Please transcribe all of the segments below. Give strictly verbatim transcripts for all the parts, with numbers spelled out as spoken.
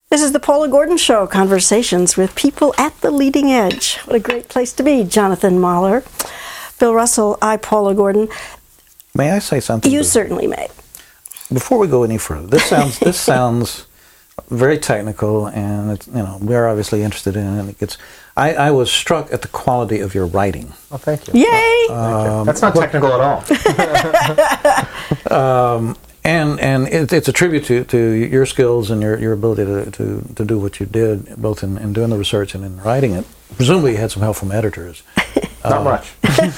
This is the Paula Gordon Show, conversations with people at the leading edge. What a great place to be, Jonathan Mahler. Bill Russell, I, Paula Gordon. May I say something? You to, certainly may. Before we go any further, this sounds this sounds very technical, and it's, you know, we're obviously interested in it. And it gets. I, I was struck at the quality of your writing. Oh, thank you. Yay! Um, That's not technical at all. um, And and it, it's a tribute to, to your skills and your, your ability to, to, to do what you did, both in, in doing the research and in writing it. Presumably you had some help from editors. Not uh, much.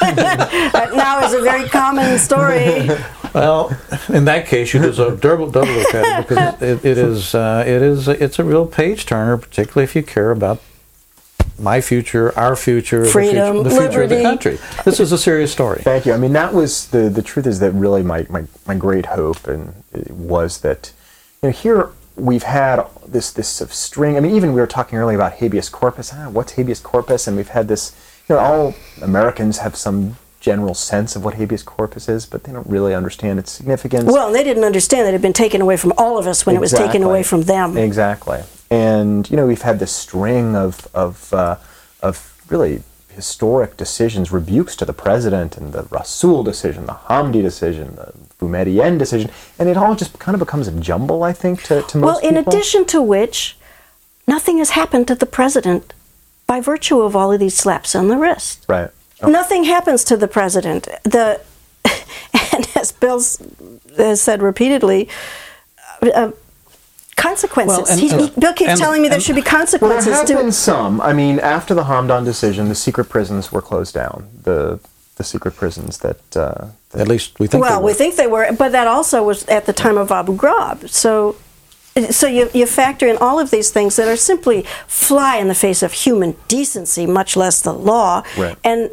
That now is a very common story. Well, in that case, you deserve double double credit because it, it is uh, it is it's a real page turner, particularly if you care about my future, our future, freedom, the future, the future of the liberty. country. This is a serious story. Thank you. I mean, that was the the truth is that really my my, my great hope and it was that, you know, here we've had this this sort of string. I mean, even we were talking earlier about habeas corpus. Ah, what's habeas corpus? And we've had this. You know, all Americans have some general sense of what habeas corpus is, but they don't really understand its significance. Well, they didn't understand that it had been taken away from all of us when exactly. it was taken away from them. Exactly. And, you know, we've had this string of of uh, of really historic decisions, rebukes to the president, and the Rasool decision, the Hamdi decision, the Boumediene decision, and it all just kind of becomes a jumble, I think, to, to most well, in people. addition to which, nothing has happened to the president by virtue of all of these slaps on the wrist. Right. Oh. Nothing happens to the president. The and as Bill has said repeatedly, uh, consequences. Well, and, he, and, he, Bill keeps and, telling me there and, should be Well, consequences there have too. been some. I mean, after the Hamdan decision, the secret prisons were closed down. The the secret prisons that, uh, that at least we think. Well, they were. we think they were, but that also was at the time of Abu Ghraib. So. So you, you factor in all of these things that are simply fly in the face of human decency, much less the law. Right. And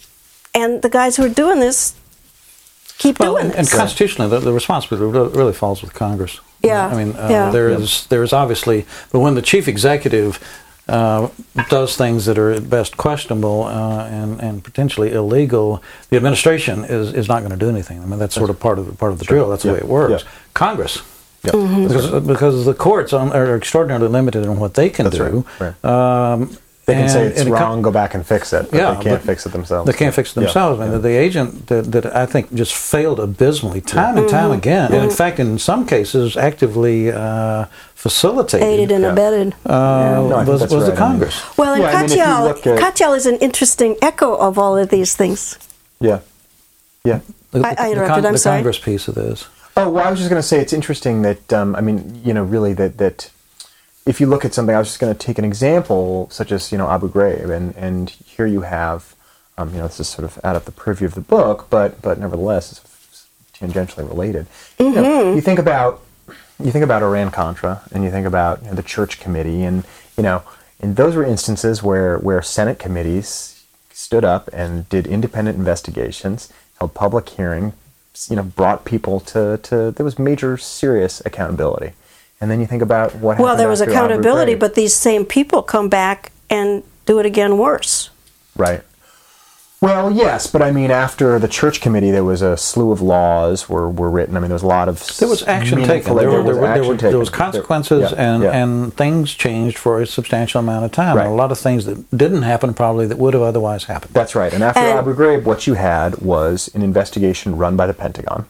and the guys who are doing this keep well, doing and, this. and constitutionally, the, the responsibility really, really falls with Congress. Yeah. I mean, uh, yeah. there is there is obviously, but when the chief executive uh, does things that are at best questionable uh, and and potentially illegal, the administration is, is not going to do anything. I mean, that's sort of part of the, part of the Sure. drill. That's Yeah. the way it works. Yeah. Congress. Yeah. Mm-hmm. Because, because the courts are extraordinarily limited in what they can That's do. Right. Right. Um, they can and, say it's and wrong, it, go back and fix it, but yeah, they can't but fix it themselves. They can't fix it themselves. Yeah. I mean, Yeah. the, the agent that, that I think just failed abysmally time Yeah. and time Mm-hmm. again, Mm-hmm. and in fact, in some cases, actively uh, facilitated. Aided and Yeah. abetted. Uh, No, I think was that's was the right. I mean- Congress. Well, and Yeah, I mean, if you Katyal, look at- Katyal is an interesting echo of all of these things. Yeah. Yeah. The, I- I the, interrupted, I'm the sorry. Congress piece of this. Oh, well, I was just going to say it's interesting that, um, I mean, you know, really that, that if you look at something, I was just going to take an example such as, you know, Abu Ghraib, and, and here you have, um, you know, this is sort of out of the purview of the book, but but nevertheless, it's tangentially related. Mm-hmm. You know, you think about, you think about Iran-Contra, and you think about, you know, the Church Committee, and, you know, and those were instances where, where Senate committees stood up and did independent investigations, held public hearing, you know, brought people to, to there was major serious accountability. And then you think about what happened Well, there was after Abu accountability, Ghraib. but these same people come back and do it again worse. Right. Well, yes, but I mean, after the Church Committee, there was a slew of laws were, were written. I mean, there was a lot of There was action taken. meaningful- There, were, was there, were, there, action were, there was taken. consequences, There- yeah, and, yeah. and things changed for a substantial amount of time. Right. And a lot of things that didn't happen probably that would have otherwise happened. That's right. And after And- Abu Ghraib, what you had was an investigation run by the Pentagon.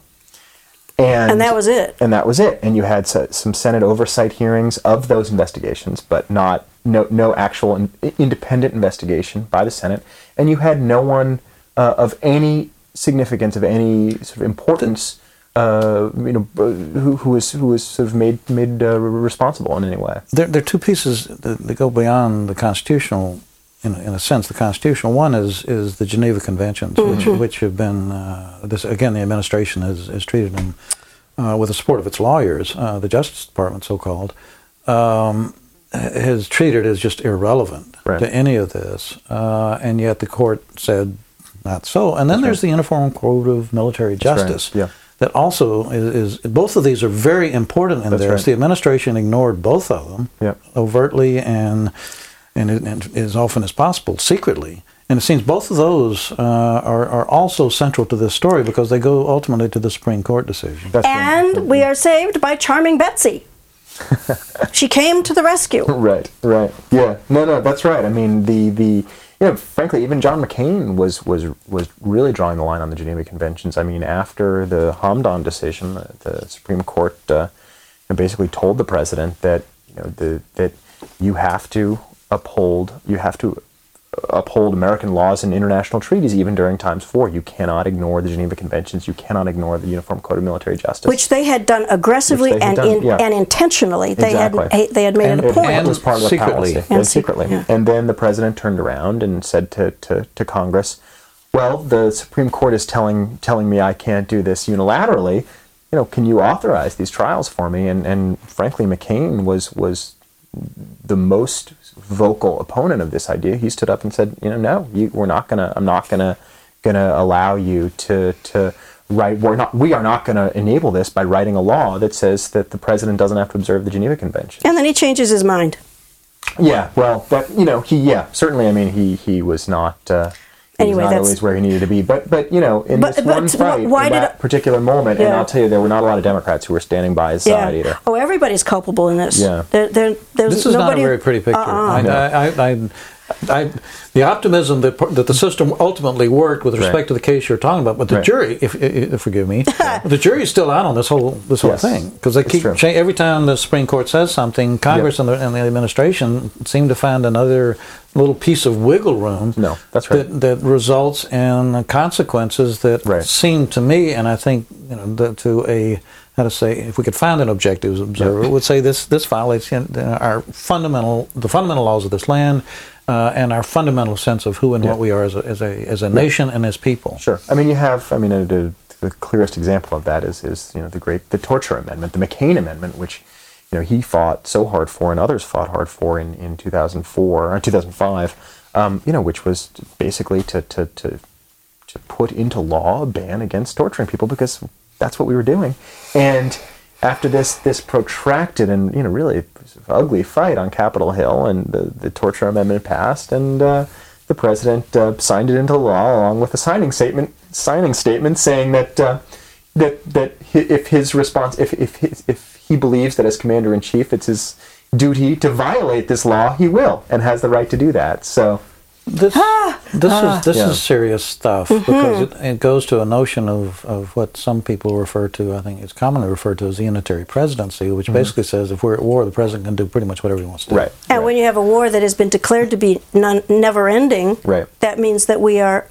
And, And that was it. And that was it. And you had s- some Senate oversight hearings of those investigations, but not no no actual in, independent investigation by the Senate. And you had no one uh, of any significance, of any sort of importance, uh, you know, who, who was who was sort of made made uh, responsible in any way. There, there are two pieces that, that go beyond the constitutional, in, in a sense, the constitutional. One is is the Geneva Conventions, Mm-hmm. which which have been uh, this again. The administration has, has treated them uh, with the support of its lawyers, uh, the Justice Department, so called, um, has treated as just irrelevant Right. to any of this, uh, and yet the court said not so. And then That's there's right. the Uniform Code of Military That's right. Justice. Yeah. That also is, is both of these are very important in That's this. right. The administration ignored both of them Yeah. overtly and and, it, and as often as possible secretly. And it seems both of those uh, are are also central to this story because they go ultimately to the Supreme Court decision. That's right. And we are saved by Charming Betsy. She came to the rescue. Right, right. Yeah. No, no, that's right. I mean, the, the you know, frankly, even John McCain was, was, was really drawing the line on the Geneva Conventions. I mean, after the Hamdan decision, the, the Supreme Court uh, basically told the president that, you know, the, that you have to uphold, you have to uphold American laws and international treaties even during times of war. You cannot ignore the Geneva Conventions. You cannot ignore the Uniform Code of Military Justice, which they had done aggressively and done, in, yeah. and intentionally. They Exactly. had they had made And- it a point. and- It was part of the secretly. policy. And And sec- secretly. yeah. And then the president turned around and said to, to, to Congress, well, the Supreme Court is telling telling me I can't do this unilaterally. You know, can you authorize these trials for me? And and frankly, McCain was was the most vocal opponent of this idea. He stood up and said, you know, no, you, we're not gonna. I'm not gonna gonna allow you to to write. We're not. We are not gonna enable this by writing a law that says that the president doesn't have to observe the Geneva Convention. And then he changes his mind. Yeah, well, that you know, he yeah, certainly. I mean, he he was not. Uh, he Anyway, was not that's- always where he needed to be. But but you know, in But- this but one fight, why in did that it- particular moment, and Yeah. I'll tell you, there were not a lot of Democrats who were standing by his side either. Oh, everybody's culpable in this. Yeah. There, there, there's This is not a nobody, very pretty picture. Uh-uh. I, No. I, I, I, I, the optimism that that the system ultimately worked with respect Right. to the case you're talking about, but the Right. jury, if, if forgive me, the jury's still out on this whole this whole Yes. thing because they It's keep true. cha- every time the Supreme Court says something, Congress and, the, and the administration seem to find another little piece of wiggle room. No, that's right. That, that results in consequences that Right. seem to me, and I think you know, that to a how to say, if we could find an objective observer, would say this this violates you know, our fundamental the fundamental laws of this land uh, and our fundamental sense of who and Yeah. what we are as a as a as a nation and as people. Sure. I mean, you have. I mean, uh, the, the clearest example of that is is you know the great the Torture Amendment, the McCain Amendment, which you know he fought so hard for, and others fought hard for in, in two thousand four or two thousand five. Um, you know, which was basically to to to to put into law a ban against torturing people because that's what we were doing. And after this this protracted and you know really ugly fight on Capitol Hill, and the, the Torture Amendment passed, and uh, the president uh, signed it into law along with a signing statement signing statement saying that uh, that that hi- if his response if if his, if he believes that as commander in chief it's his duty to violate this law, he will and has the right to do that. So. This this is this Yeah. is serious stuff because it, it goes to a notion of, of what some people refer to. I think it's commonly referred to as the unitary presidency, which basically says if we're at war, the president can do pretty much whatever he wants to do. Right. And when you have a war that has been declared to be non, never ending, Right. that means that we are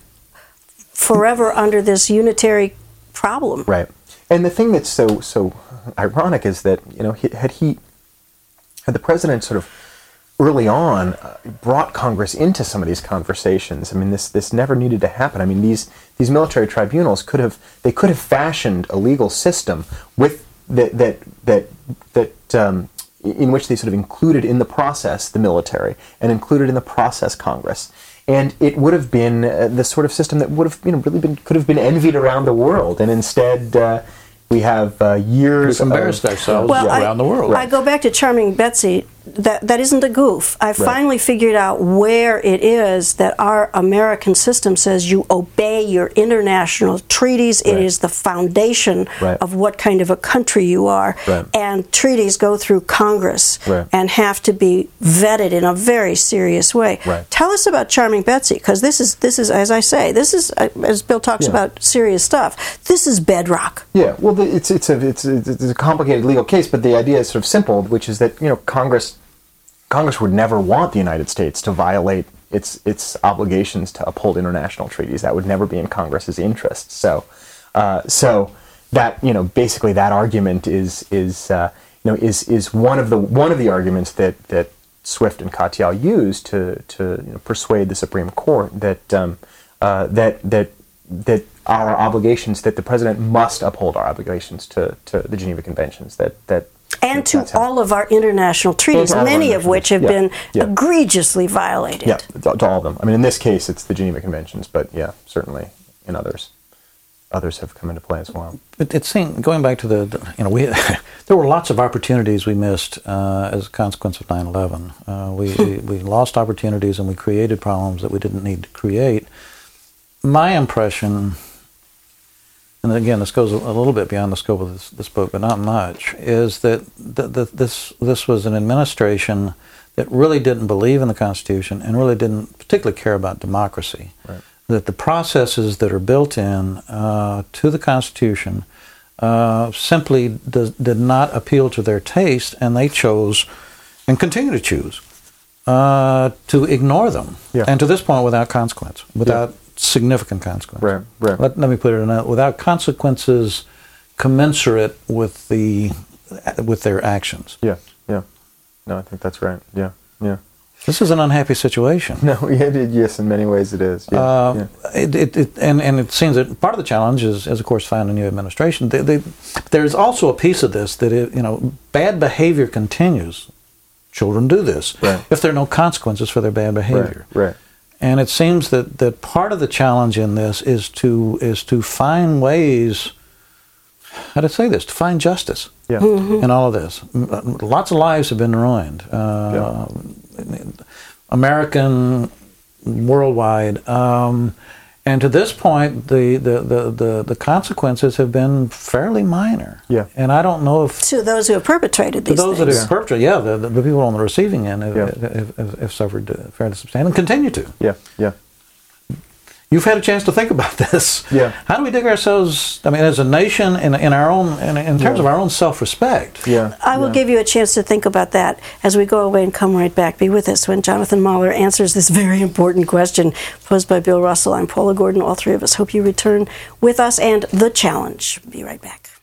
forever under this unitary problem. Right. And the thing that's so so ironic is that you know he, had he had the president sort of early on uh, brought Congress into some of these conversations. I mean, this this never needed to happen. I mean, these these military tribunals could have they could have fashioned a legal system with that that that that um, in which they sort of included in the process the military and included in the process Congress. And it would have been uh, the sort of system that would have you know really been could have been envied around the world. And instead, uh, we have uh, years We've embarrassed of, ourselves Well, I- around the world. I go back to Charming Betsy. That that isn't a goof. I finally figured out where it is that our American system says you obey your international treaties. It Right. is the foundation Right. of what kind of a country you are. Right. And treaties go through Congress Right. and have to be vetted in a very serious way. Right. Tell us about Charming Betsy, because this is this is as I say, this is uh, as Bill talks Yeah. about serious stuff. This is bedrock. Yeah, well, the, it's it's a it's a, it's a complicated legal case, but the idea is sort of simple, which is that you know Congress Congress would never want the United States to violate its its obligations to uphold international treaties. That would never be in Congress's interests. So, uh, so that you know basically that argument is is uh, you know is is one of the one of the arguments that that Swift and Katyal used to to you know, persuade the Supreme Court that um, uh, that that that our obligations that the president must uphold our obligations to, to the Geneva Conventions that that And to that's how- all of our international treaties, And to all of our many of which have international- been yeah, yeah. egregiously violated. yeah to, to all of them. I mean, in this case, it's the Geneva Conventions, but yeah, certainly in others, others have come into play as well. It, it seemed going back to the, the you know we there were lots of opportunities we missed uh, as a consequence of nine eleven. Uh, we, we we lost opportunities and we created problems that we didn't need to create. My impression and again, this goes a, a little bit beyond the scope of this, this book, but not much, is that th- th- this this was an administration that really didn't believe in the Constitution and really didn't particularly care about democracy. Right. That the processes that are built in uh, to the Constitution uh, simply does, did not appeal to their taste, and they chose, and continue to choose, uh, to ignore them. Yeah. And to this point, without consequence, without Yeah. significant consequence. Right, right. Let, let me put it in that, without consequences commensurate with the with their actions. Yeah, yeah. No, I think that's right. Yeah, yeah. This is an unhappy situation. No, yeah, it- yes, in many ways it is. Yeah, Uh, yeah. it, it, it, and, and it seems that part of the challenge is, is of course, finding a new administration. They, they, there's also a piece of this that, it, you know, bad behavior continues. Children do this. Right. If there are no consequences for their bad behavior. Right, right. And it seems that, that part of the challenge in this is to is to find ways, how to say this, to find justice Yeah. in all of this. M- Lots of lives have been ruined. Uh, American, worldwide. Um, and to this point, the, the, the, the, the consequences have been fairly minor. Yeah. And I don't know if To those who have perpetrated to these those that things. have perpetrated, yeah, the, the, the people on the receiving end have, Yeah. have, have, have suffered uh, fairly substantially and continue to. Yeah, yeah. You've had a chance to think about this. Yeah. How do we dig ourselves, I mean, as a nation, in, in our own, in, in terms Yeah. of our own self-respect? Yeah. I will yeah. give you a chance to think about that as we go away and come right back. Be with us when Jonathan Mahler answers this very important question posed by Bill Russell. I'm Paula Gordon. All three of us hope you return with us and The Challenge. Be right back.